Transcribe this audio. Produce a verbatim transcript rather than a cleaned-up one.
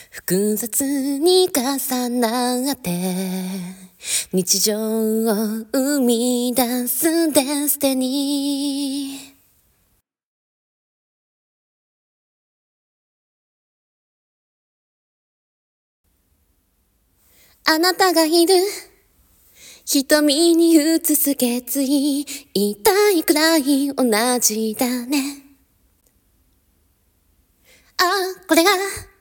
複雑に重なって日常を生み出すデスティニー。あなたがいる瞳に映す決意、痛いくらい同じだね。あ、これが